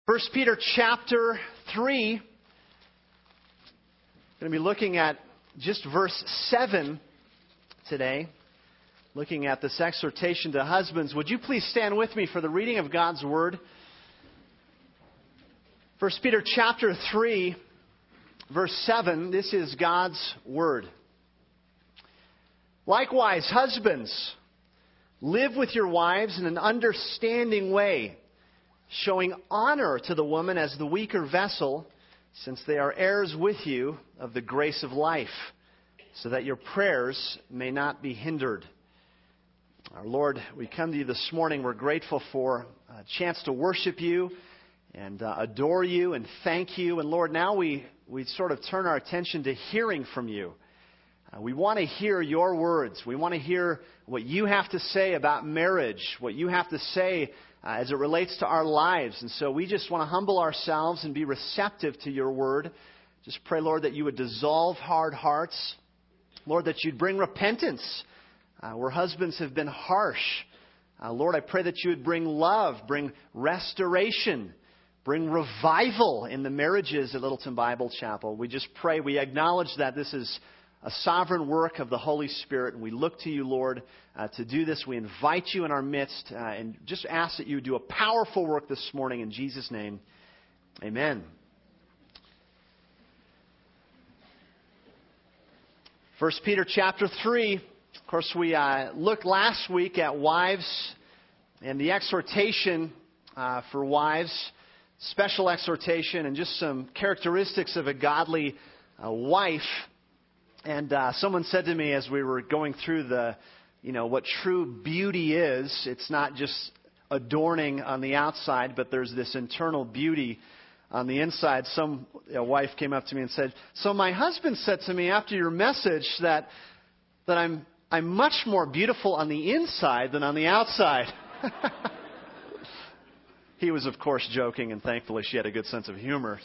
First Peter chapter 3. Going to be looking at just verse 7 today. Looking at this exhortation to husbands. Would you please stand with me for the reading of God's Word? First Peter chapter 3, verse 7. This is God's Word. Likewise, husbands, live with your wives in an understanding way, showing honor to the woman as the weaker vessel, since they are heirs with you of the grace of life, so that your prayers may not be hindered. Our Lord, we come to you this morning. We're grateful for a chance to worship you and adore you and thank you. And Lord, now we sort of turn our attention to hearing from you. We want to hear your words. We want to hear what you have to say about marriage, what you have to say as it relates to our lives. And so we just want to humble ourselves and be receptive to your word. Just pray, Lord, that you would dissolve hard hearts. Lord, that you'd bring repentance where husbands have been harsh. Lord, I pray that you would bring love, bring restoration, bring revival in the marriages at Littleton Bible Chapel. We just pray, we acknowledge that this is a sovereign work of the Holy Spirit, and we look to you, Lord, to do this. We invite you in our midst and just ask that you do a powerful work this morning in Jesus' name. Amen. 1 Peter chapter 3. Of course, we looked last week at wives and the exhortation for wives, special exhortation, and just some characteristics of a godly wife. And someone said to me as we were going through what true beauty is, it's not just adorning on the outside, but there's this internal beauty on the inside. A wife came up to me and said, "So my husband said to me after your message that I'm much more beautiful on the inside than on the outside." He was, of course, joking, and thankfully she had a good sense of humor.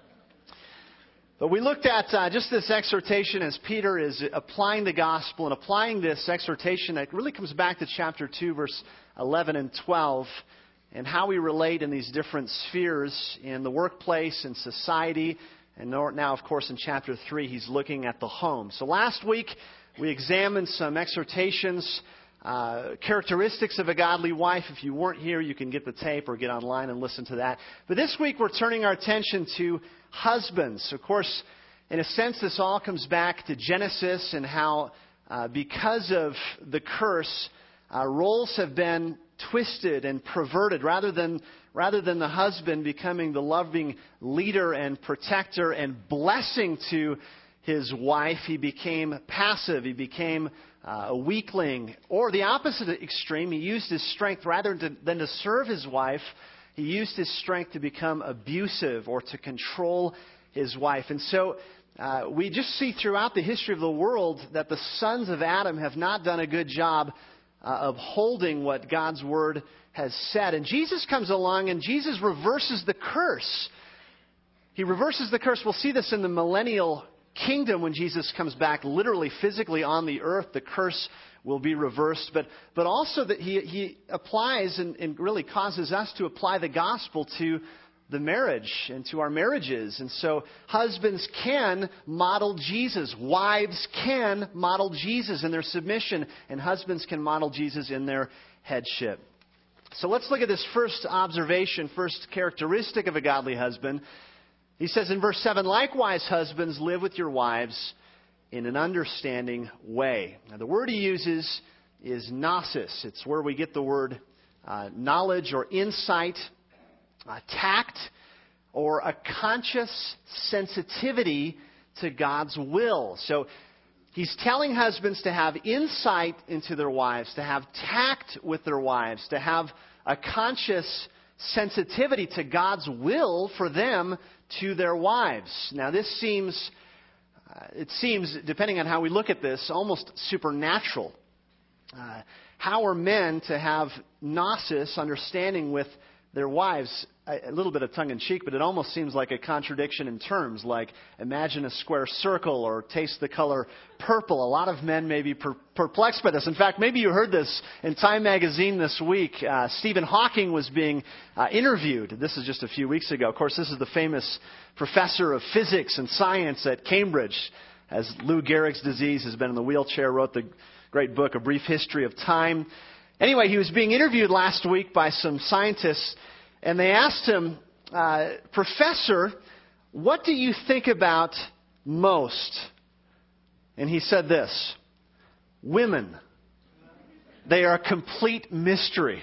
But we looked at just this exhortation as Peter is applying the gospel and applying this exhortation that really comes back to chapter 2, verse 11 and 12, and how we relate in these different spheres in the workplace and society. And now, of course, in chapter 3, he's looking at the home. So last week, we examined some exhortations, characteristics of a godly wife. If you weren't here, you can get the tape or get online and listen to that. But this week, we're turning our attention to husbands. Of course, in a sense, this all comes back to Genesis and how because of the curse, roles have been twisted and perverted. Rather than the husband becoming the loving leader and protector and blessing to his wife, he became passive. He became a weakling. Or the opposite extreme, he used his strength rather than to serve his wife. He used his strength to become abusive or to control his wife. And so we just see throughout the history of the world that the sons of Adam have not done a good job of holding what God's Word has said. And Jesus comes along and Jesus reverses the curse. He reverses the curse. We'll see this in the millennial kingdom when Jesus comes back literally, physically on the earth. The curse will be reversed. But also that he applies and really causes us to apply the gospel to the marriage and to our marriages. And so husbands can model Jesus. Wives can model Jesus in their submission. And husbands can model Jesus in their headship. So let's look at this first observation, first characteristic of a godly husband. He says in verse 7, "Likewise, husbands, live with your wives in an understanding way." Now, the word he uses is gnosis. It's where we get the word knowledge or insight, tact, or a conscious sensitivity to God's will. So he's telling husbands to have insight into their wives, to have tact with their wives, to have a conscious sensitivity to God's will for them to their wives. Now, this seems, depending on how we look at this, almost supernatural. How are men to have gnosis, understanding with their wives? a little bit of tongue-in-cheek, but it almost seems like a contradiction in terms, like imagine a square circle or taste the color purple. A lot of men may be perplexed by this. In fact, maybe you heard this in Time magazine this week. Stephen Hawking was being interviewed. This is just a few weeks ago. Of course, this is the famous professor of physics and science at Cambridge. As Lou Gehrig's disease, has been in the wheelchair, wrote the great book, A Brief History of Time. Anyway, he was being interviewed last week by some scientists, and they asked him, Professor, what do you think about most? And he said this, women. They are a complete mystery.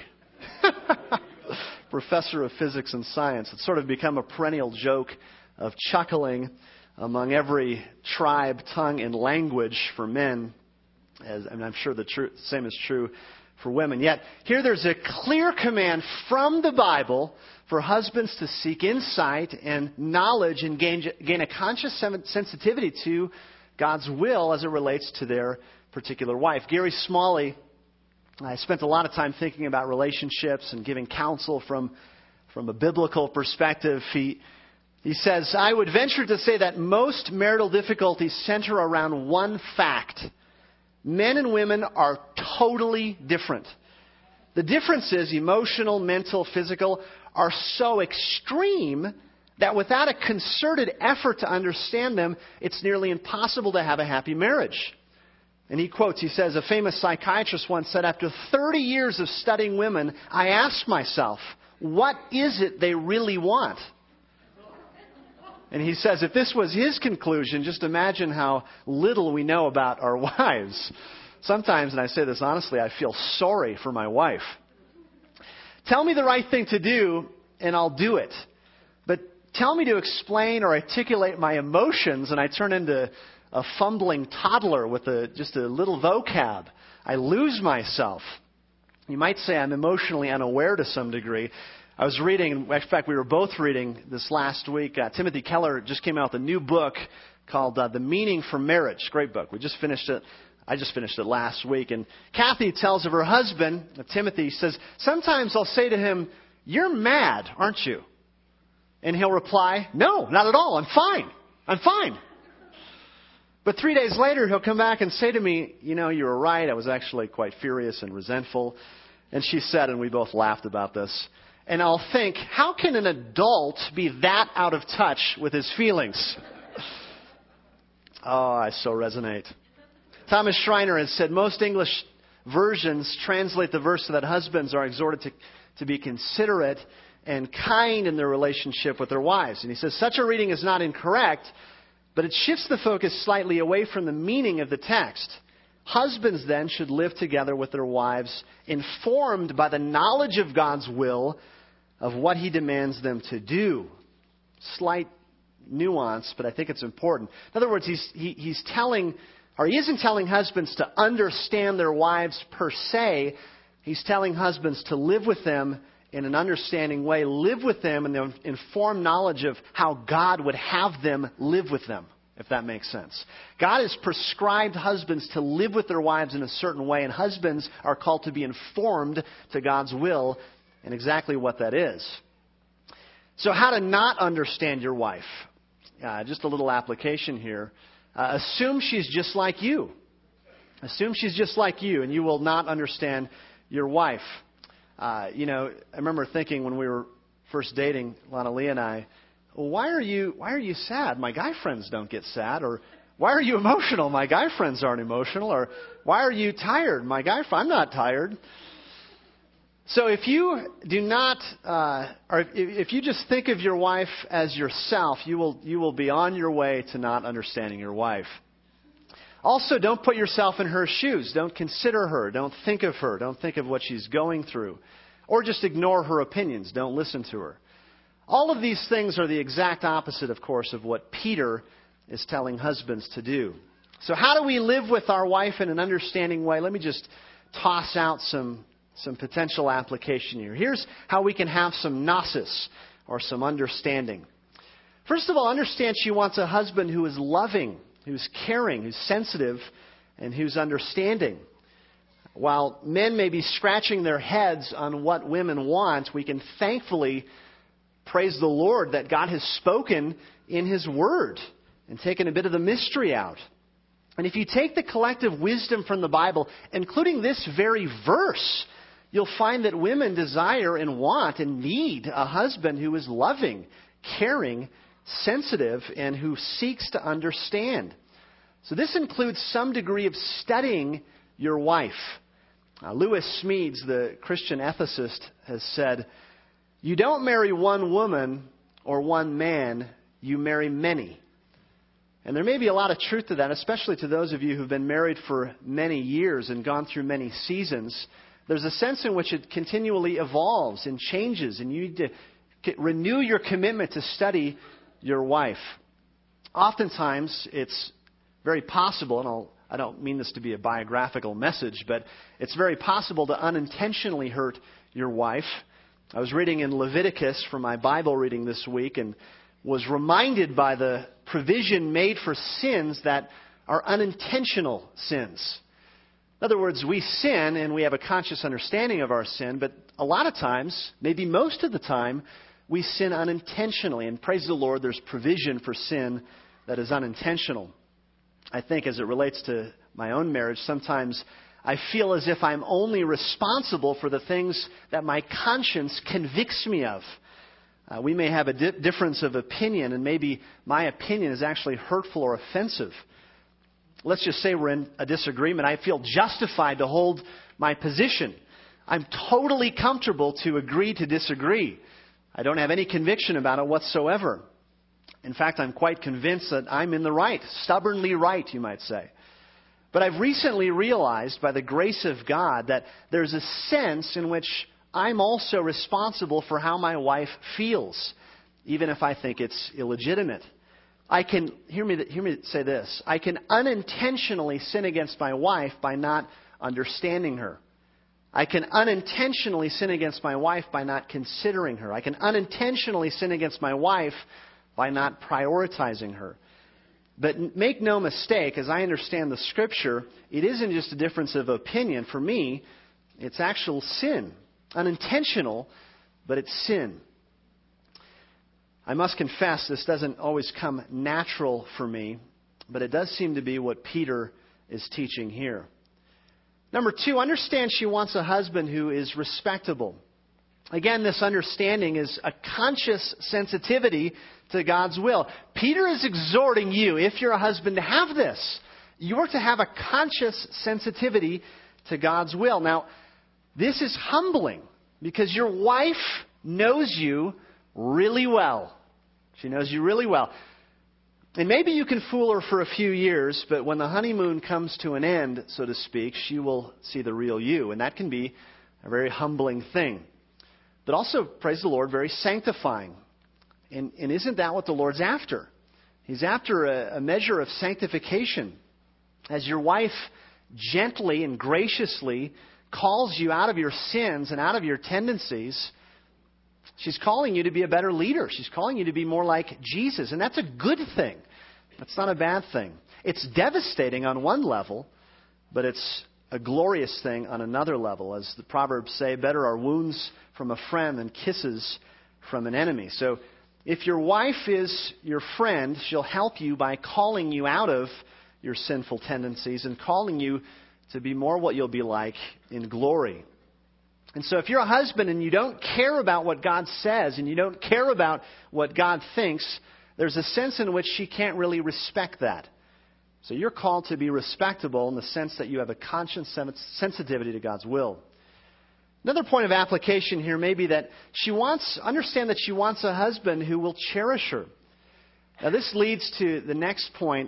Professor of physics and science. It's sort of become a perennial joke of chuckling among every tribe, tongue, and language for men. And I'm sure the same is true for women. Yet, here there's a clear command from the Bible for husbands to seek insight and knowledge and gain a conscious sensitivity to God's will as it relates to their particular wife. Gary Smalley, I spent a lot of time thinking about relationships and giving counsel from a biblical perspective. He says, I would venture to say that most marital difficulties center around one fact. Men and women are totally different. The differences, emotional, mental, physical, are so extreme that without a concerted effort to understand them, it's nearly impossible to have a happy marriage. And he quotes, he says, a famous psychiatrist once said, after 30 years of studying women, I asked myself, what is it they really want? And he says, if this was his conclusion, just imagine how little we know about our wives. Sometimes, and I say this honestly, I feel sorry for my wife. Tell me the right thing to do, and I'll do it. But tell me to explain or articulate my emotions, and I turn into a fumbling toddler with just a little vocab. I lose myself. You might say I'm emotionally unaware to some degree. I was reading, in fact, we were both reading this last week. Timothy Keller just came out with a new book called The Meaning for Marriage. Great book. We just finished it. I just finished it last week. And Kathy tells of her husband, Timothy, says, sometimes I'll say to him, you're mad, aren't you? And he'll reply, no, not at all. I'm fine. I'm fine. But 3 days later, he'll come back and say to me, you know, you were right. I was actually quite furious and resentful. And she said, and we both laughed about this, and I'll think, how can an adult be that out of touch with his feelings? Oh, I so resonate. Thomas Schreiner has said most English versions translate the verse so that husbands are exhorted to be considerate and kind in their relationship with their wives. And he says such a reading is not incorrect, but it shifts the focus slightly away from the meaning of the text. Husbands then should live together with their wives, informed by the knowledge of God's will of what He demands them to do. Slight nuance, but I think it's important. In other words, he isn't telling husbands to understand their wives per se. He's telling husbands to live with them in an understanding way, live with them in the informed knowledge of how God would have them live with them, if that makes sense. God has prescribed husbands to live with their wives in a certain way, and husbands are called to be informed to God's will and exactly what that is. So how to not understand your wife. Just a little application here. Assume she's just like you. Assume she's just like you, and you will not understand your wife. I remember thinking when we were first dating, Lana Lee and I, why are you sad? My guy friends don't get sad. Or why are you emotional? My guy friends aren't emotional. Or why are you tired? I'm not tired. So if you do not, or if you just think of your wife as yourself, you will be on your way to not understanding your wife. Also, don't put yourself in her shoes. Don't consider her. Don't think of her. Don't think of what she's going through. Or just ignore her opinions. Don't listen to her. All of these things are the exact opposite, of course, of what Peter is telling husbands to do. So how do we live with our wife in an understanding way? Let me just toss out some potential application here. Here's how we can have some gnosis, or some understanding. First of all, understand she wants a husband who is loving, who's caring, who's sensitive, and who's understanding. While men may be scratching their heads on what women want, we can thankfully praise the Lord that God has spoken in His Word and taken a bit of the mystery out. And if you take the collective wisdom from the Bible, including this very verse, you'll find that women desire and want and need a husband who is loving, caring, sensitive, and who seeks to understand. So this includes some degree of studying your wife. Lewis Smedes, the Christian ethicist, has said, "You don't marry one woman or one man, you marry many." And there may be a lot of truth to that, especially to those of you who've been married for many years and gone through many seasons. There's a sense in which it continually evolves and changes, and you need to renew your commitment to study your wife. Oftentimes, it's very possible, and I don't mean this to be a biographical message, but it's very possible to unintentionally hurt your wife. I was reading in Leviticus for my Bible reading this week and was reminded by the provision made for sins that are unintentional sins. In other words, we sin and we have a conscious understanding of our sin, but a lot of times, maybe most of the time, we sin unintentionally. And praise the Lord, there's provision for sin that is unintentional. I think as it relates to my own marriage, sometimes I feel as if I'm only responsible for the things that my conscience convicts me of. We may have a difference of opinion, and maybe my opinion is actually hurtful or offensive. Let's just say we're in a disagreement. I feel justified to hold my position. I'm totally comfortable to agree to disagree. I don't have any conviction about it whatsoever. In fact, I'm quite convinced that I'm in the right, stubbornly right, you might say. But I've recently realized, by the grace of God, that there's a sense in which I'm also responsible for how my wife feels, even if I think it's illegitimate. I can, hear me say this, I can unintentionally sin against my wife by not understanding her. I can unintentionally sin against my wife by not considering her. I can unintentionally sin against my wife by not prioritizing her. But make no mistake, as I understand the Scripture, it isn't just a difference of opinion. For me, it's actual sin. Unintentional, but it's sin. I must confess, this doesn't always come natural for me, but it does seem to be what Peter is teaching here. Number 2, understand she wants a husband who is respectable. Again, this understanding is a conscious sensitivity to God's will. Peter is exhorting you, if you're a husband, to have this. You are to have a conscious sensitivity to God's will. Now, this is humbling because your wife knows you really well. She knows you really well. And maybe you can fool her for a few years, but when the honeymoon comes to an end, so to speak, she will see the real you. And that can be a very humbling thing. But also, praise the Lord, very sanctifying. And isn't that what the Lord's after? He's after a measure of sanctification. As your wife gently and graciously calls you out of your sins and out of your tendencies, she's calling you to be a better leader. She's calling you to be more like Jesus. And that's a good thing. That's not a bad thing. It's devastating on one level, but it's a glorious thing on another level. As the Proverbs say, better are wounds from a friend than kisses from an enemy. So if your wife is your friend, she'll help you by calling you out of your sinful tendencies and calling you to be more what you'll be like in glory. And so if you're a husband and you don't care about what God says and you don't care about what God thinks, there's a sense in which she can't really respect that. So you're called to be respectable in the sense that you have a conscious sensitivity to God's will. Another point of application here may be that understand that she wants a husband who will cherish her. Now this leads to the next point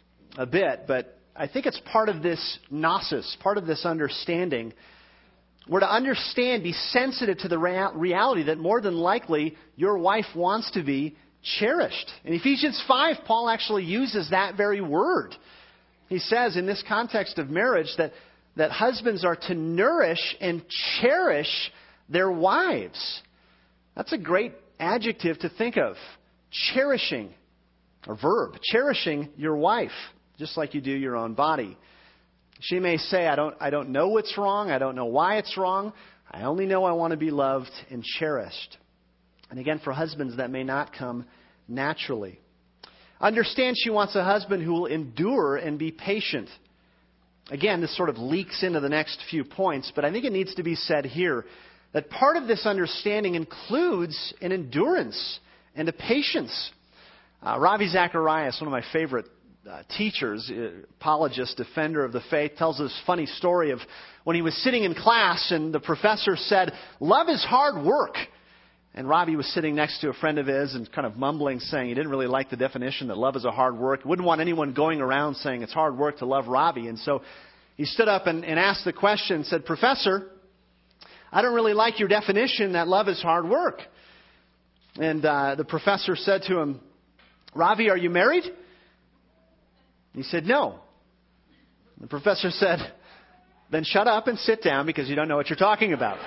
a bit, but I think it's part of this gnosis, part of this understanding. We're to understand, be sensitive to the reality that more than likely your wife wants to be cherished. In Ephesians 5, Paul actually uses that very word. He says in this context of marriage that husbands are to nourish and cherish their wives. That's a great adjective to think of. Cherishing, or verb, cherishing your wife, just like you do your own body. She may say, I don't know what's wrong. I don't know why it's wrong. I only know I want to be loved and cherished. And again, for husbands, that may not come naturally. Understand she wants a husband who will endure and be patient. Again, this sort of leaks into the next few points, but I think it needs to be said here that part of this understanding includes an endurance and a patience. Ravi Zacharias, one of my favorite teachers, apologist, defender of the faith, tells this funny story of when he was sitting in class and the professor said, "Love is hard work." And Ravi was sitting next to a friend of his and kind of mumbling, saying he didn't really like the definition that love is a hard work. He wouldn't want anyone going around saying it's hard work to love Ravi. And so he stood up and asked the question, said, "Professor, I don't really like your definition that love is hard work." And the professor said to him, "Ravi, are you married?" He said, "No." The professor said, "Then shut up and sit down because you don't know what you're talking about."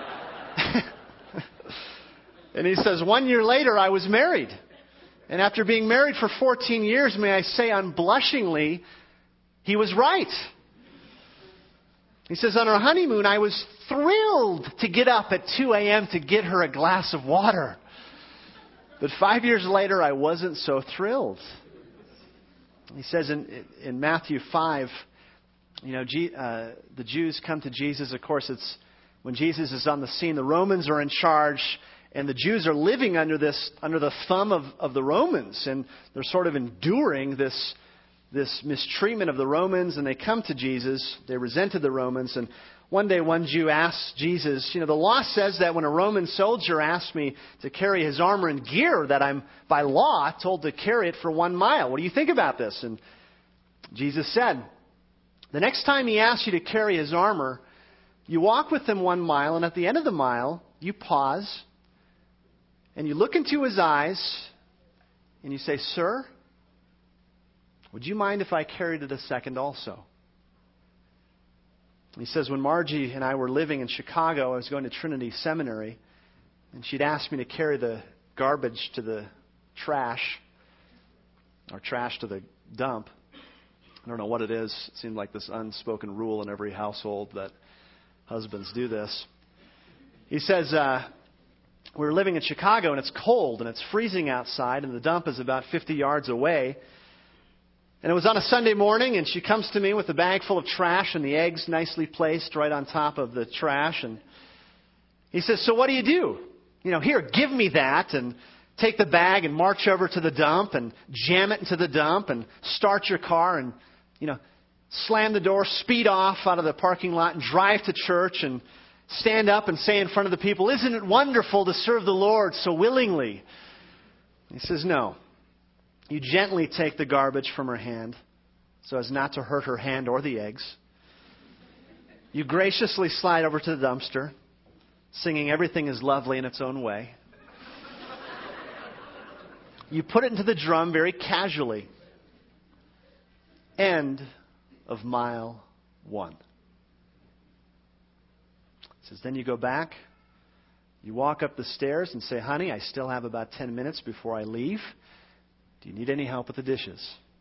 And he says, 1 year later, I was married. And after being married for 14 years, may I say unblushingly, he was right. He says, on our honeymoon, I was thrilled to get up at 2 a.m. to get her a glass of water. But 5 years later, I wasn't so thrilled. He says in Matthew 5, the Jews come to Jesus. Of course, it's when Jesus is on the scene. The Romans are in charge, and the Jews are living under the thumb of the Romans, and they're sort of enduring this mistreatment of the Romans. And they come to Jesus. They resented the Romans, and one day one Jew asks Jesus, the law says that when a Roman soldier asks me to carry his armor and gear, that I'm by law told to carry it for 1 mile. What do you think about this? And Jesus said, the next time he asks you to carry his armor, you walk with him 1 mile, and at the end of the mile, you pause, and you look into his eyes, and you say, "Sir, would you mind if I carried it a second also?" He says, when Margie and I were living in Chicago, I was going to Trinity Seminary, and she'd asked me to carry the garbage to the trash, or trash to the dump. I don't know what it is. It seemed like this unspoken rule in every household that husbands do this. He says, we were living in Chicago, and it's cold, and it's freezing outside, and the dump is about 50 yards away. And it was on a Sunday morning, and she comes to me with a bag full of trash and the eggs nicely placed right on top of the trash. And he says, "So what do you do? Here, give me that," and take the bag and march over to the dump and jam it into the dump and start your car and, slam the door, speed off out of the parking lot and drive to church and stand up and say in front of the people, "Isn't it wonderful to serve the Lord so willingly?" He says, "No. You gently take the garbage from her hand so as not to hurt her hand or the eggs. You graciously slide over to the dumpster, singing everything is lovely in its own way. You put it into the drum very casually. End of mile 1. He says, then you go back, you walk up the stairs and say, "Honey, I still have about 10 minutes before I leave. Do you need any help with the dishes?"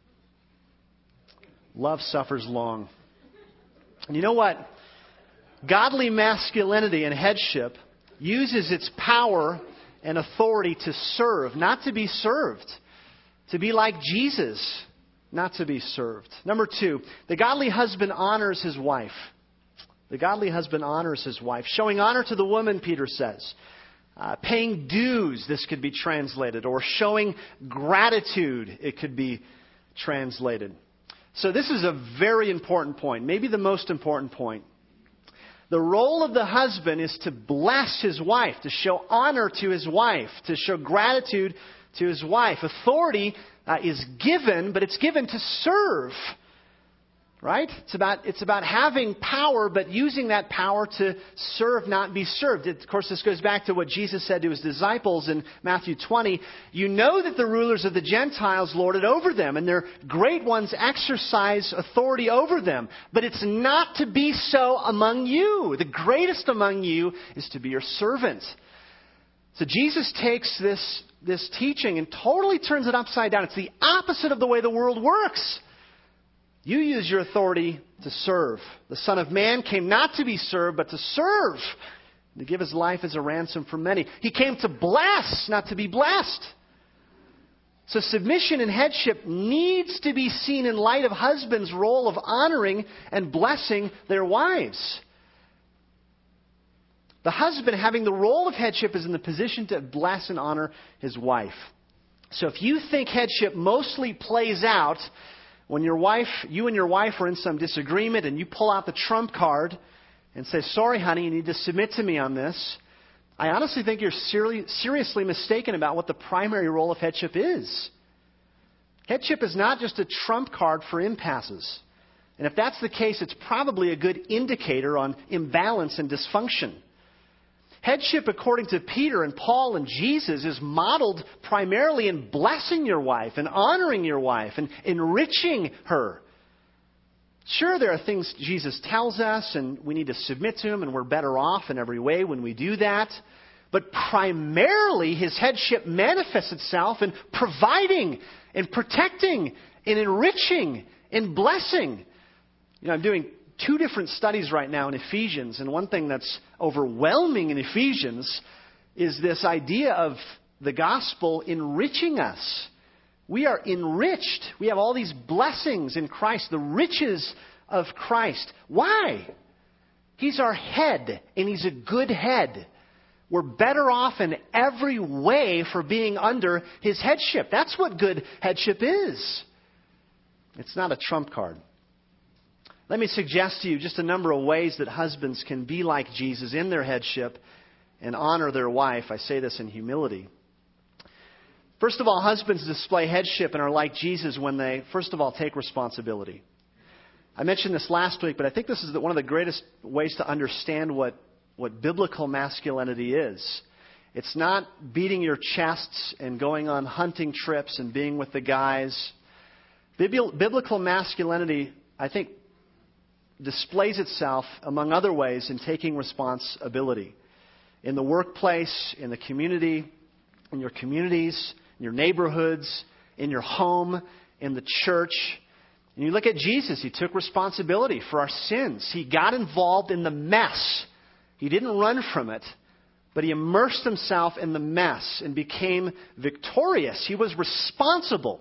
Love suffers long. And you know what? Godly masculinity and headship uses its power and authority to serve, not to be served. To be like Jesus, not to be served. Number 2, the godly husband honors his wife. The godly husband honors his wife. Showing honor to the woman, Peter says. Paying dues, this could be translated. Or showing gratitude, it could be translated. So this is a very important point. Maybe the most important point. The role of the husband is to bless his wife, to show honor to his wife, to show gratitude to his wife. Authority is given, but it's given to serve. Right? It's about having power, but using that power to serve, not be served. Of course, this goes back to what Jesus said to his disciples in Matthew 20. You know that the rulers of the Gentiles lord it over them, and their great ones exercise authority over them. But it's not to be so among you. The greatest among you is to be your servant. So Jesus takes this teaching and totally turns it upside down. It's the opposite of the way the world works. You use your authority to serve. The Son of Man came not to be served, but to serve to give his life as a ransom for many. He came to bless, not to be blessed. So submission and headship needs to be seen in light of husbands' role of honoring and blessing their wives. The husband having the role of headship is in the position to bless and honor his wife. So if you think headship mostly plays out when you and your wife are in some disagreement and you pull out the trump card and say, sorry, honey, you need to submit to me on this, I honestly think you're seriously mistaken about what the primary role of headship is. Headship is not just a trump card for impasses. And if that's the case, it's probably a good indicator on imbalance and dysfunction. Headship, according to Peter and Paul and Jesus, is modeled primarily in blessing your wife and honoring your wife and enriching her. Sure, there are things Jesus tells us and we need to submit to him and we're better off in every way when we do that. But primarily his headship manifests itself in providing and protecting and enriching and blessing. I'm doing 2 different studies right now in Ephesians, and one thing that's overwhelming in Ephesians is this idea of the gospel enriching us. We are enriched. We have all these blessings in Christ, the riches of Christ. Why? He's our head, and he's a good head. We're better off in every way for being under his headship. That's what good headship is. It's not a trump card. Let me suggest to you just a number of ways that husbands can be like Jesus in their headship and honor their wife. I say this in humility. First of all, husbands display headship and are like Jesus when they, first of all, take responsibility. I mentioned this last week, but I think this is one of the greatest ways to understand what biblical masculinity is. It's not beating your chests and going on hunting trips and being with the guys. Biblical masculinity, I think, displays itself, among other ways, in taking responsibility. In the workplace, in the community, in your communities, in your neighborhoods, in your home, in the church. And you look at Jesus, he took responsibility for our sins. He got involved in the mess. He didn't run from it, but he immersed himself in the mess and became victorious. He was responsible.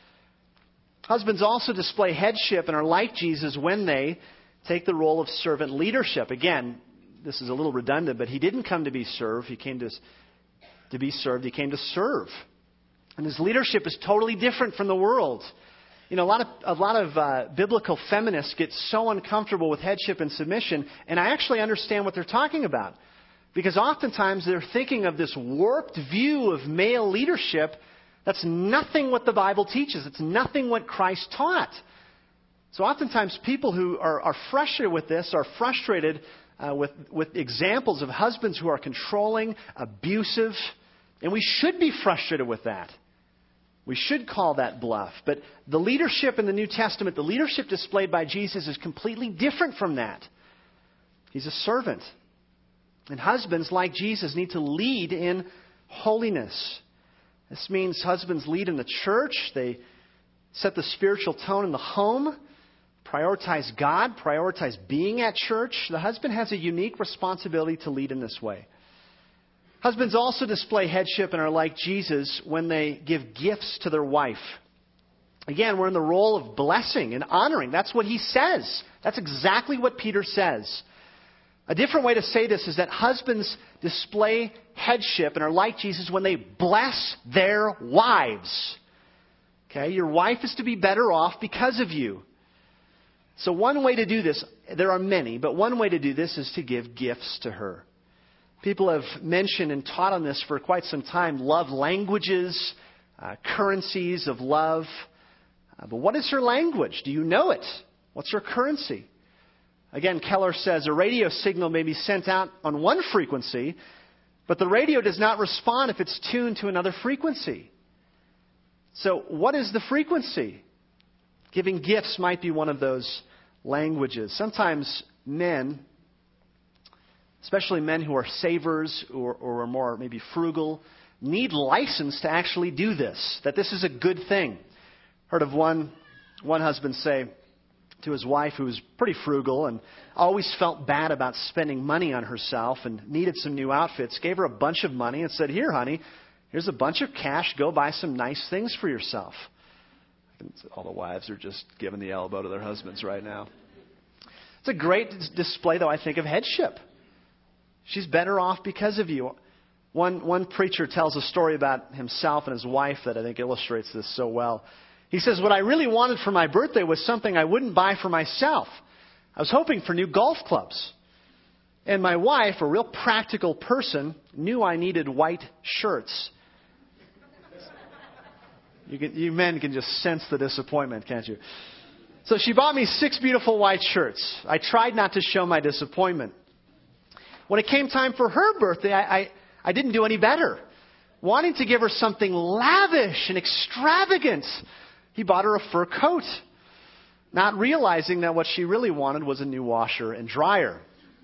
Husbands also display headship and are like Jesus when they take the role of servant leadership. Again, this is a little redundant, but he didn't come to be served. He came to be served. He came to serve. And his leadership is totally different from the world. A lot of biblical feminists get so uncomfortable with headship and submission, and I actually understand what they're talking about. Because oftentimes they're thinking of this warped view of male leadership that's nothing what the Bible teaches. It's nothing what Christ taught. So oftentimes people who are frustrated with this are frustrated with examples of husbands who are controlling, abusive, and we should be frustrated with that. We should call that bluff. But the leadership in the New Testament, the leadership displayed by Jesus is completely different from that. He's a servant. And husbands, like Jesus, need to lead in holiness. This means husbands lead in the church. They set the spiritual tone in the home. Prioritize God. Prioritize being at church. The husband has a unique responsibility to lead in this way. Husbands also display headship and are like Jesus when they give gifts to their wife. Again, we're in the role of blessing and honoring. That's what he says. That's exactly what Peter says. A different way to say this is that husbands display headship and are like Jesus when they bless their wives. Okay, your wife is to be better off because of you. So one way to do this, there are many, but one way to do this is to give gifts to her. People have mentioned and taught on this for quite some time, love languages, currencies of love. But what is her language? Do you know it? What's her currency? Again, Keller says a radio signal may be sent out on one frequency, but the radio does not respond if it's tuned to another frequency. So what is the frequency? Giving gifts might be one of those languages. Sometimes men, especially men who are savers or are more maybe frugal, need license to actually do this, that this is a good thing. Heard of one husband say, to his wife, who was pretty frugal and always felt bad about spending money on herself and needed some new outfits, gave her a bunch of money and said, "Here, honey, here's a bunch of cash. Go buy some nice things for yourself." All the wives are just giving the elbow to their husbands right now. It's a great display, though, I think, of headship. She's better off because of you. One preacher tells a story about himself and his wife that I think illustrates this so well. He says, "What I really wanted for my birthday was something I wouldn't buy for myself. I was hoping for new golf clubs. And my wife, a real practical person, knew I needed white shirts." You men can just sense the disappointment, can't you? "So she bought me 6 beautiful white shirts. I tried not to show my disappointment. When it came time for her birthday, I didn't do any better. Wanting to give her something lavish and extravagant, he bought her a fur coat, not realizing that what she really wanted was a new washer and dryer."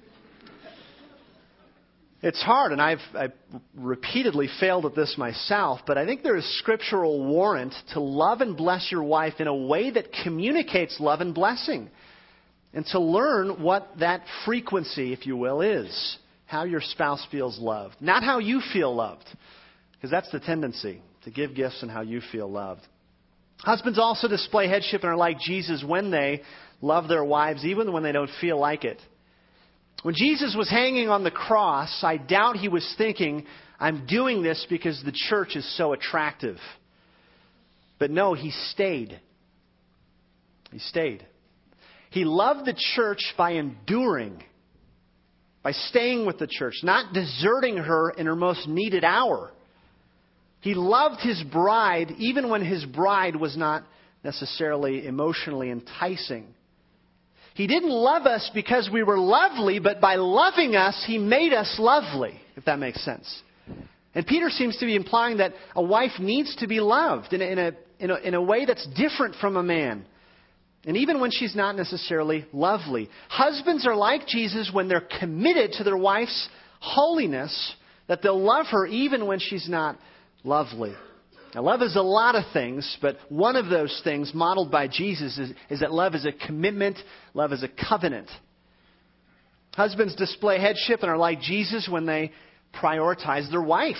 It's hard, and I've repeatedly failed at this myself, but I think there is scriptural warrant to love and bless your wife in a way that communicates love and blessing, and to learn what that frequency, if you will, is. How your spouse feels loved. Not how you feel loved, because that's the tendency, to give gifts and how you feel loved. Husbands also display headship and are like Jesus when they love their wives, even when they don't feel like it. When Jesus was hanging on the cross, I doubt he was thinking, "I'm doing this because the church is so attractive." But no, he stayed. He stayed. He loved the church by enduring, by staying with the church, not deserting her in her most needed hour. He loved his bride even when his bride was not necessarily emotionally enticing. He didn't love us because we were lovely, but by loving us, he made us lovely, if that makes sense. And Peter seems to be implying that a wife needs to be loved in a way that's different from a man. And even when she's not necessarily lovely. Husbands are like Jesus when they're committed to their wife's holiness, that they'll love her even when she's not lovely. Now, love is a lot of things, but one of those things modeled by Jesus is that love is a commitment, love is a covenant. Husbands display headship and are like Jesus when they prioritize their wife.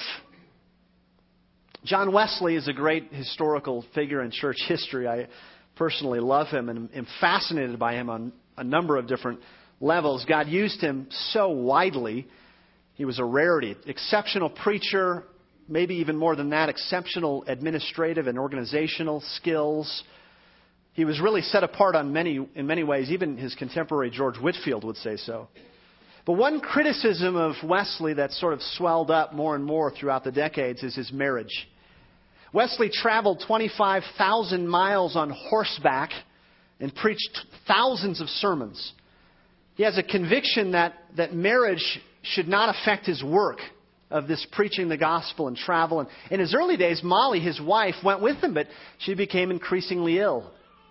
John Wesley is a great historical figure in church history. I personally love him and am fascinated by him on a number of different levels. God used him so widely. He was a rarity. Exceptional preacher, maybe even more than that, exceptional administrative and organizational skills. He was really set apart in many ways. Even his contemporary George Whitefield would say so. But one criticism of Wesley that sort of swelled up more and more throughout the decades is his marriage. Wesley traveled 25,000 miles on horseback and preached thousands of sermons. He has a conviction that marriage should not affect his work of this preaching the gospel and travel. And in his early days, Molly, his wife, went with him, but she became increasingly ill.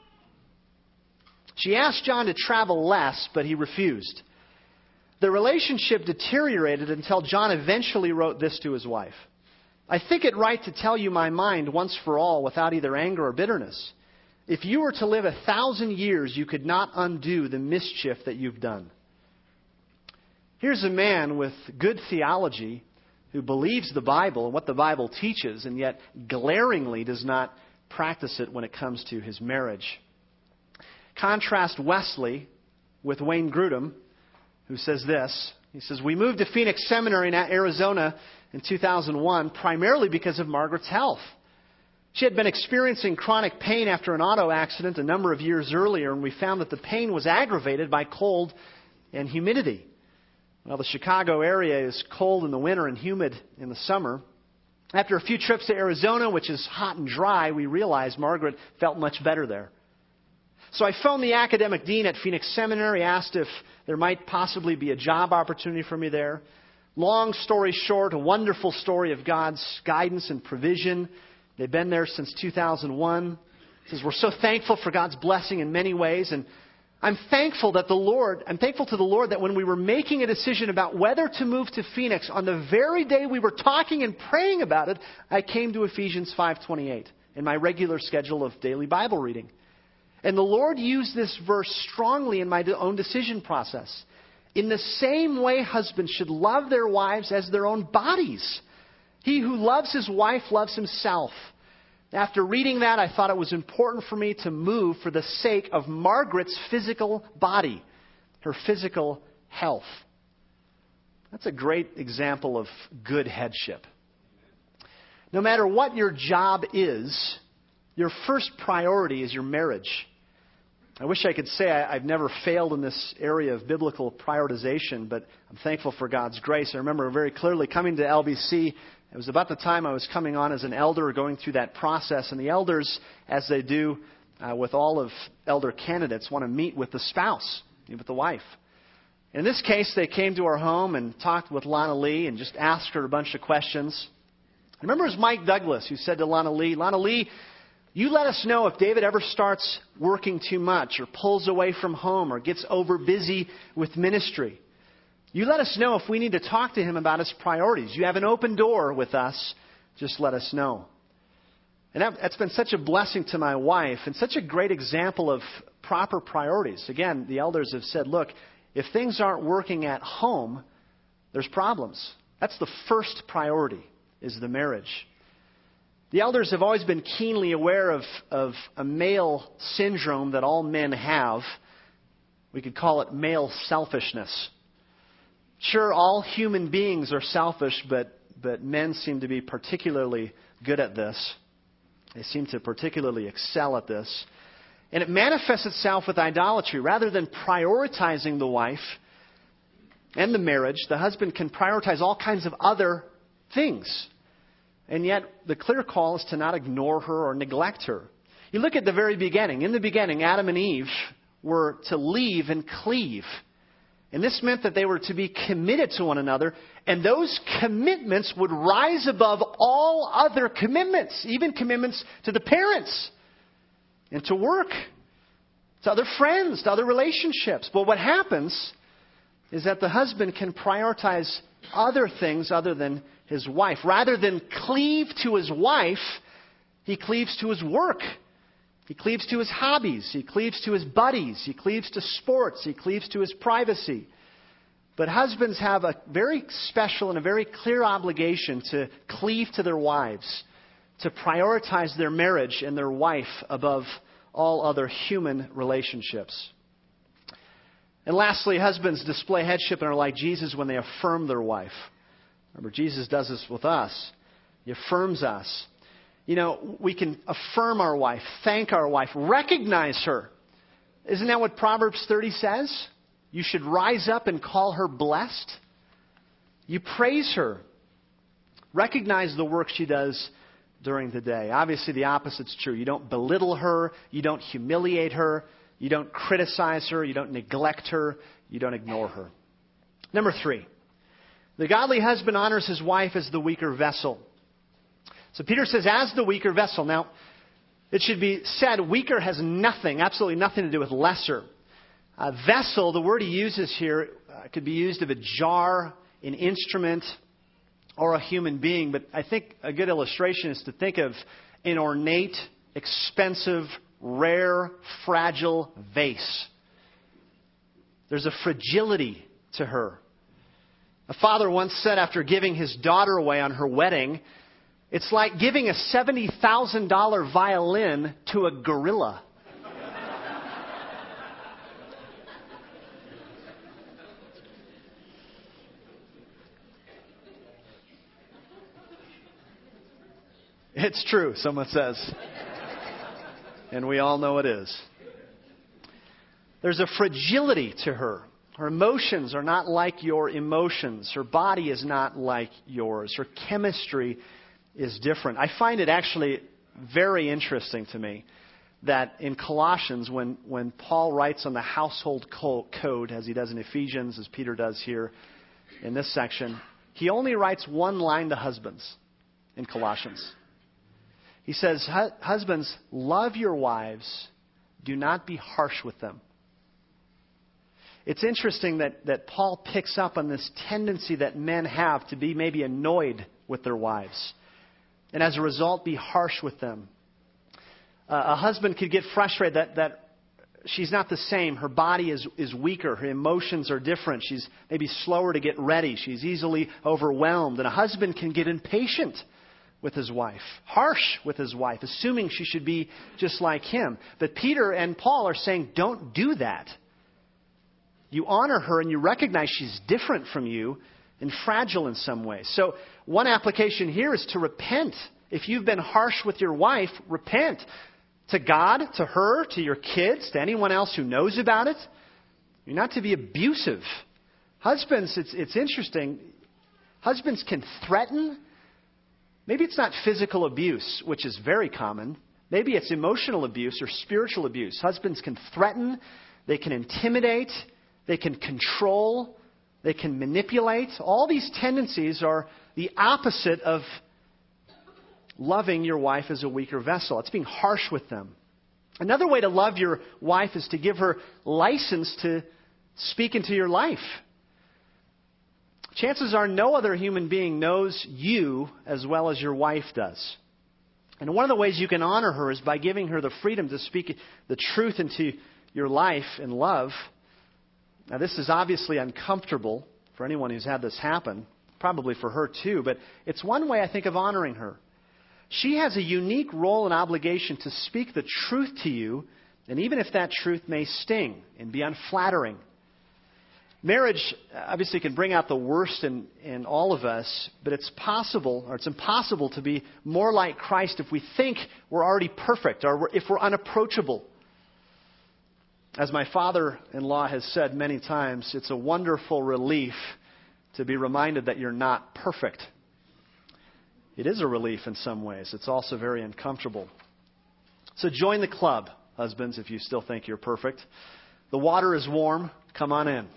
She asked John to travel less, but he refused. The relationship deteriorated until John eventually wrote this to his wife: "I think it right to tell you my mind once for all without either anger or bitterness. If you were to live 1,000 years, you could not undo the mischief that you've done." Here's a man with good theology who believes the Bible and what the Bible teaches, and yet glaringly does not practice it when it comes to his marriage. Contrast Wesley with Wayne Grudem, who says this. He says, "We moved to Phoenix Seminary in Arizona in 2001 primarily because of Margaret's health. She had been experiencing chronic pain after an auto accident a number of years earlier, and we found that the pain was aggravated by cold and humidity. Well, the Chicago area is cold in the winter and humid in the summer. After a few trips to Arizona, which is hot and dry, we realized Margaret felt much better there. So I phoned the academic dean at Phoenix Seminary, asked if there might possibly be a job opportunity for me there. Long story short, a wonderful story of God's guidance and provision. They've been there since 2001. He says, we're so thankful for God's blessing in many ways, and I'm thankful to the Lord that when we were making a decision about whether to move to Phoenix, on the very day we were talking and praying about it, I came to Ephesians 5:28 in my regular schedule of daily Bible reading. And the Lord used this verse strongly in my own decision process. In the same way, husbands should love their wives as their own bodies. He who loves his wife loves himself. After reading that, I thought it was important for me to move for the sake of Margaret's physical body, her physical health. That's a great example of good headship. No matter what your job is, your first priority is your marriage. I wish I could say I've never failed in this area of biblical prioritization, but I'm thankful for God's grace. I remember very clearly coming to LBC. It was about the time I was coming on as an elder, going through that process. And the elders, as they do with all of elder candidates, want to meet with the spouse, meet with the wife. In this case, they came to our home and talked with Lana Lee and just asked her a bunch of questions. I remember it was Mike Douglas who said to Lana Lee, you let us know if David ever starts working too much or pulls away from home or gets over busy with ministry. You let us know if we need to talk to him about his priorities. You have an open door with us. Just let us know. And that's been such a blessing to my wife and such a great example of proper priorities. Again, the elders have said, look, if things aren't working at home, there's problems. That's the first priority, is the marriage. The elders have always been keenly aware of a male syndrome that all men have. We could call it male selfishness. Sure, all human beings are selfish, but men seem to be particularly good at this. They seem to particularly excel at this. And it manifests itself with idolatry. Rather than prioritizing the wife and the marriage, the husband can prioritize all kinds of other things. And yet, the clear call is to not ignore her or neglect her. You look at the very beginning. In the beginning, Adam and Eve were to leave and cleave. And this meant that they were to be committed to one another. And those commitments would rise above all other commitments, even commitments to the parents and to work, to other friends, to other relationships. But what happens is that the husband can prioritize other things other than his wife. Rather than cleave to his wife, he cleaves to his work. He cleaves to his hobbies. He cleaves to his buddies. He cleaves to sports. He cleaves to his privacy. But husbands have a very special and a very clear obligation to cleave to their wives, to prioritize their marriage and their wife above all other human relationships. And lastly, husbands display headship and are like Jesus when they affirm their wife. Remember, Jesus does this with us. He affirms us. You know, we can affirm our wife, thank our wife, recognize her. Isn't that what Proverbs 30 says? You should rise up and call her blessed. You praise her. Recognize the work she does during the day. Obviously, the opposite's true. You don't belittle her. You don't humiliate her. You don't criticize her. You don't neglect her. You don't ignore her. Number 3. The godly husband honors his wife as the weaker vessel. So Peter says, as the weaker vessel. Now, it should be said, weaker has nothing, absolutely nothing to do with lesser. Vessel, the word he uses here, could be used of a jar, an instrument, or a human being. But I think a good illustration is to think of an ornate, expensive, rare, fragile vase. There's a fragility to her. A father once said after giving his daughter away on her wedding, it's like giving a $70,000 violin to a gorilla. It's true, someone says. And we all know it is. There's a fragility to her. Her emotions are not like your emotions. Her body is not like yours. Her chemistry is different. I find it actually very interesting to me that in Colossians, when Paul writes on the household code, as he does in Ephesians, as Peter does here in this section, he only writes one line to husbands in Colossians. He says, husbands, love your wives. Do not be harsh with them. It's interesting that Paul picks up on this tendency that men have to be maybe annoyed with their wives. And as a result, be harsh with them. A husband could get frustrated that she's not the same. Her body is weaker. Her emotions are different. She's maybe slower to get ready. She's easily overwhelmed. And a husband can get impatient with his wife, harsh with his wife, assuming she should be just like him. But Peter and Paul are saying, don't do that. You honor her and you recognize she's different from you and fragile in some way. So one application here is to repent. If you've been harsh with your wife, repent. To God, to her, to your kids, to anyone else who knows about it. You're not to be abusive. Husbands, it's interesting. Husbands can threaten. Maybe it's not physical abuse, which is very common. Maybe it's emotional abuse or spiritual abuse. Husbands can threaten. They can intimidate. They can control. They can manipulate. All these tendencies are the opposite of loving your wife as a weaker vessel. It's being harsh with them. Another way to love your wife is to give her license to speak into your life. Chances are no other human being knows you as well as your wife does. And one of the ways you can honor her is by giving her the freedom to speak the truth into your life in love. Now, this is obviously uncomfortable for anyone who's had this happen, probably for her too, but it's one way I think of honoring her. She has a unique role and obligation to speak the truth to you, and even if that truth may sting and be unflattering. Marriage obviously can bring out the worst in all of us, but it's possible, or it's impossible to be more like Christ if we think we're already perfect, or if we're unapproachable. As my father-in-law has said many times, it's a wonderful relief to be reminded that you're not perfect. It is a relief in some ways. It's also very uncomfortable. So join the club, husbands, if you still think you're perfect. The water is warm. Come on in.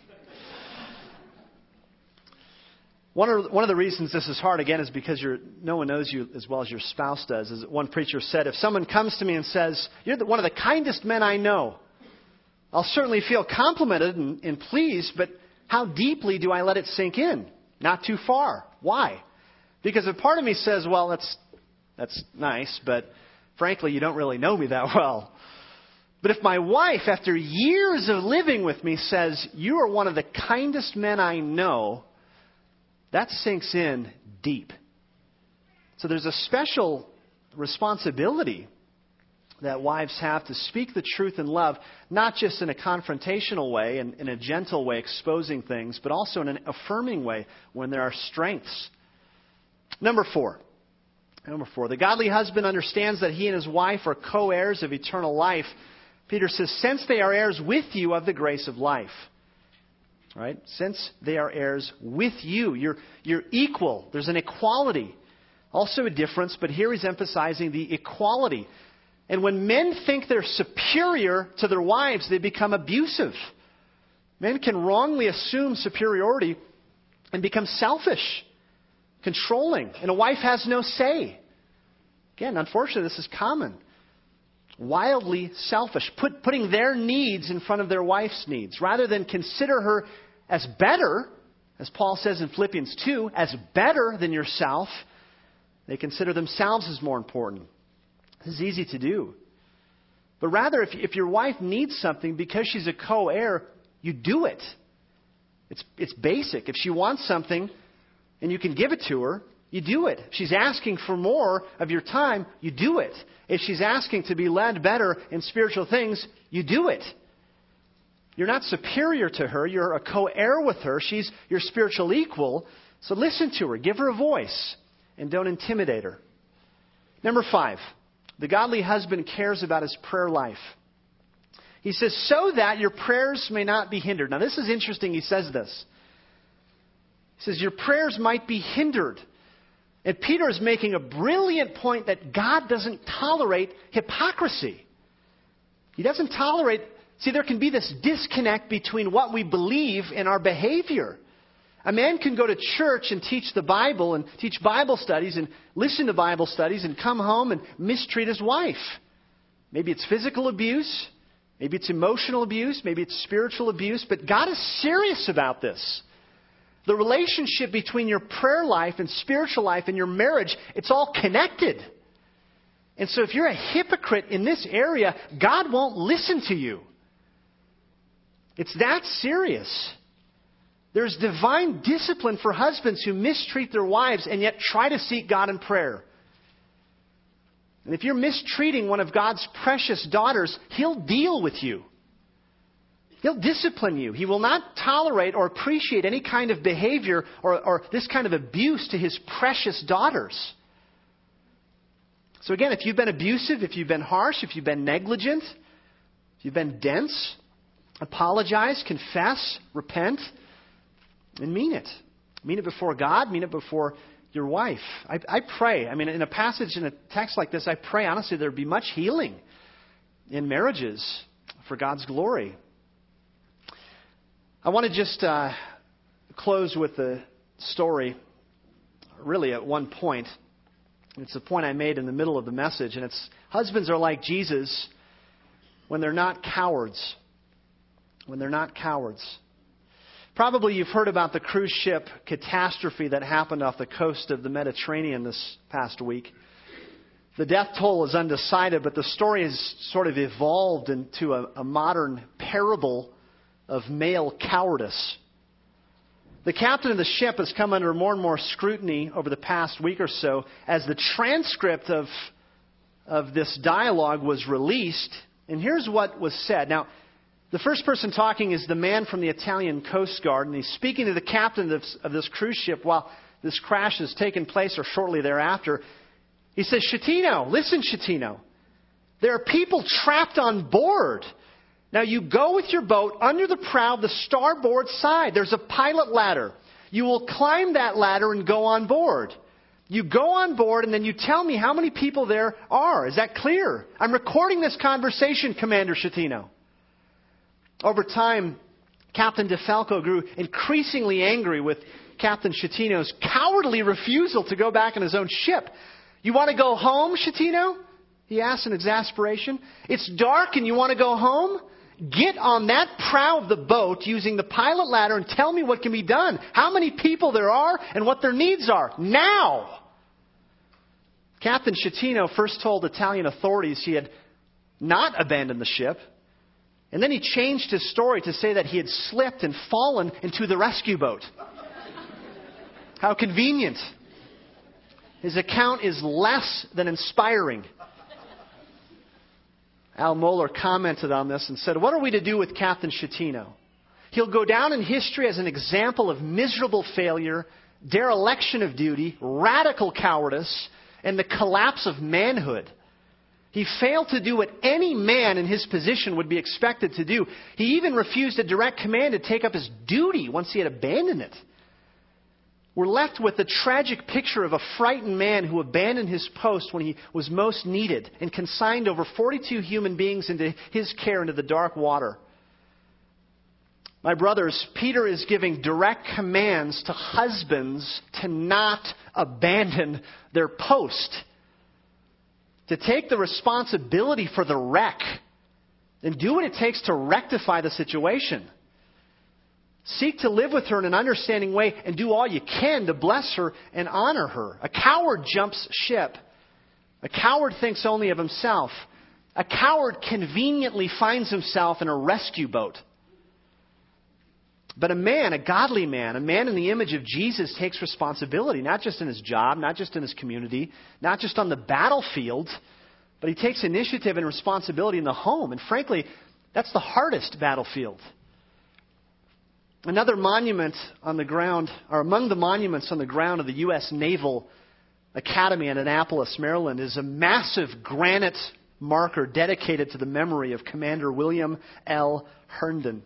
One of the reasons this is hard, again, is because no one knows you as well as your spouse does. As one preacher said, if someone comes to me and says, you're one of the kindest men I know, I'll certainly feel complimented and pleased, but how deeply do I let it sink in? Not too far. Why? Because if part of me says, well, that's nice, but frankly, you don't really know me that well. But if my wife, after years of living with me, says, you are one of the kindest men I know, that sinks in deep. So there's a special responsibility that wives have to speak the truth in love, not just in a confrontational way and in a gentle way, exposing things, but also in an affirming way when there are strengths. Number four, the godly husband understands that he and his wife are co-heirs of eternal life. Peter says, since they are heirs with you of the grace of life. Right? Since they are heirs with you. You're equal. There's an equality. Also a difference, but here he's emphasizing the equality. And when men think they're superior to their wives, they become abusive. Men can wrongly assume superiority and become selfish, controlling, and a wife has no say. Again, unfortunately, this is common. Wildly selfish, putting their needs in front of their wife's needs. Rather than consider her as better, as Paul says in Philippians 2, as better than yourself, they consider themselves as more important. This is easy to do. But rather, if your wife needs something because she's a co-heir, you do it. It's basic. If she wants something and you can give it to her, you do it. If she's asking for more of your time, you do it. If she's asking to be led better in spiritual things, you do it. You're not superior to her. You're a co-heir with her. She's your spiritual equal. So listen to her. Give her a voice. And don't intimidate her. Number 5. The godly husband cares about his prayer life. He says, so that your prayers may not be hindered. Now, this is interesting. He says this. He says, your prayers might be hindered. And Peter is making a brilliant point that God doesn't tolerate hypocrisy. He doesn't tolerate... See, there can be this disconnect between what we believe and our behavior. A man can go to church and teach the Bible and teach Bible studies and listen to Bible studies and come home and mistreat his wife. Maybe it's physical abuse. Maybe it's emotional abuse. Maybe it's spiritual abuse. But God is serious about this. The relationship between your prayer life and spiritual life and your marriage, it's all connected. And so if you're a hypocrite in this area, God won't listen to you. It's that serious. There's divine discipline for husbands who mistreat their wives and yet try to seek God in prayer. And if you're mistreating one of God's precious daughters, He'll deal with you. He'll discipline you. He will not tolerate or appreciate any kind of behavior or this kind of abuse to His precious daughters. So again, if you've been abusive, if you've been harsh, if you've been negligent, if you've been dense, apologize, confess, repent, and mean it. Mean it before God, mean it before your wife. I pray, in a passage, in a text like this, I pray, honestly, there would be much healing in marriages for God's glory. I want to just close with a story, really at one point. It's a point I made in the middle of the message, and it's husbands are like Jesus when they're not cowards. When they're not cowards. Probably you've heard about the cruise ship catastrophe that happened off the coast of the Mediterranean this past week. The death toll is undecided, but the story has sort of evolved into a modern parable of male cowardice. The captain of the ship has come under more and more scrutiny over the past week or so as the transcript of this dialogue was released. And here's what was said. Now, the first person talking is the man from the Italian Coast Guard, and he's speaking to the captain of this cruise ship while this crash has taken place or shortly thereafter. He says, Schettino, listen, Schettino, there are people trapped on board. Now you go with your boat under the prow of the starboard side. There's a pilot ladder. You will climb that ladder and go on board. You go on board and then you tell me how many people there are. Is that clear? I'm recording this conversation, Commander Schettino. Over time, Captain DeFalco grew increasingly angry with Captain Schettino's cowardly refusal to go back in his own ship. You want to go home, Schettino? He asked in exasperation. It's dark and you want to go home? Get on that prow of the boat using the pilot ladder and tell me what can be done. How many people there are and what their needs are. Now! Captain Schettino first told Italian authorities he had not abandoned the ship. And then he changed his story to say that he had slipped and fallen into the rescue boat. How convenient. His account is less than inspiring. Al Mohler commented on this and said, what are we to do with Captain Schettino? He'll go down in history as an example of miserable failure, dereliction of duty, radical cowardice, and the collapse of manhood. He failed to do what any man in his position would be expected to do. He even refused a direct command to take up his duty once he had abandoned it. We're left with the tragic picture of a frightened man who abandoned his post when he was most needed and consigned over 42 human beings into his care into the dark water. My brothers, Peter is giving direct commands to husbands to not abandon their post, to take the responsibility for the wreck and do what it takes to rectify the situation. Seek to live with her in an understanding way and do all you can to bless her and honor her. A coward jumps ship. A coward thinks only of himself. A coward conveniently finds himself in a rescue boat. But a man, a godly man, a man in the image of Jesus takes responsibility, not just in his job, not just in his community, not just on the battlefield, but he takes initiative and responsibility in the home. And frankly, that's the hardest battlefield. Another monument on the ground, or among the monuments on the ground of the U.S. Naval Academy in Annapolis, Maryland, is a massive granite marker dedicated to the memory of Commander William L. Herndon.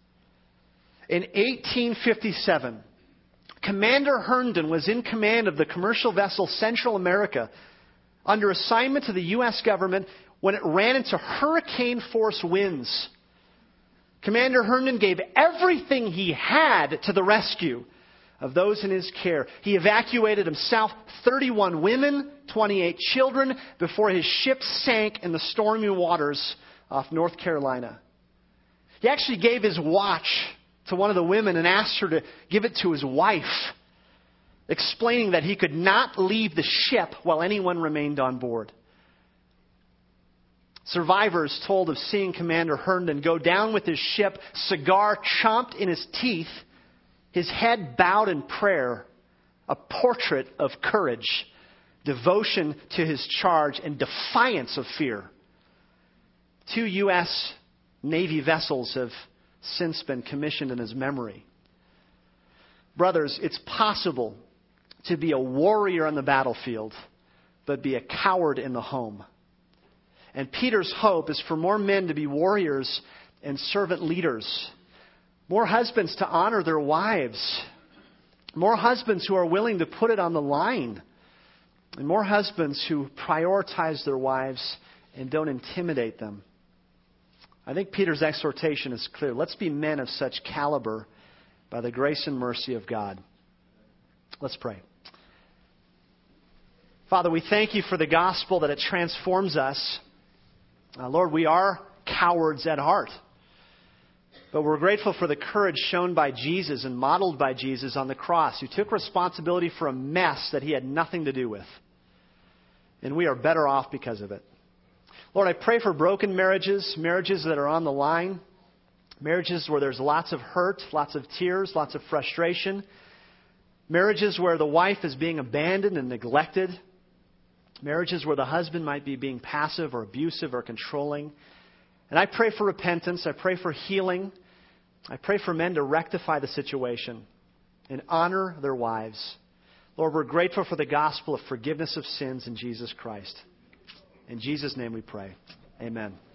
In 1857, Commander Herndon was in command of the commercial vessel Central America under assignment to the U.S. government when it ran into hurricane-force winds. Commander Herndon gave everything he had to the rescue of those in his care. He evacuated himself, 31 women, 28 children, before his ship sank in the stormy waters off North Carolina. He actually gave his watch to one of the women and asked her to give it to his wife, explaining that he could not leave the ship while anyone remained on board. Survivors told of seeing Commander Herndon go down with his ship, cigar chomped in his teeth, his head bowed in prayer, a portrait of courage, devotion to his charge, and defiance of fear. 2 U.S. Navy vessels have since been commissioned in his memory. Brothers, it's possible to be a warrior on the battlefield, but be a coward in the home. And Peter's hope is for more men to be warriors and servant leaders. More husbands to honor their wives. More husbands who are willing to put it on the line. And more husbands who prioritize their wives and don't intimidate them. I think Peter's exhortation is clear. Let's be men of such caliber by the grace and mercy of God. Let's pray. Father, we thank you for the gospel, that it transforms us. Lord, we are cowards at heart. But we're grateful for the courage shown by Jesus and modeled by Jesus on the cross, who took responsibility for a mess that he had nothing to do with. And we are better off because of it. Lord, I pray for broken marriages, marriages that are on the line, marriages where there's lots of hurt, lots of tears, lots of frustration, marriages where the wife is being abandoned and neglected, marriages where the husband might be being passive or abusive or controlling. And I pray for repentance. I pray for healing. I pray for men to rectify the situation and honor their wives. Lord, we're grateful for the gospel of forgiveness of sins in Jesus Christ. In Jesus' name we pray. Amen.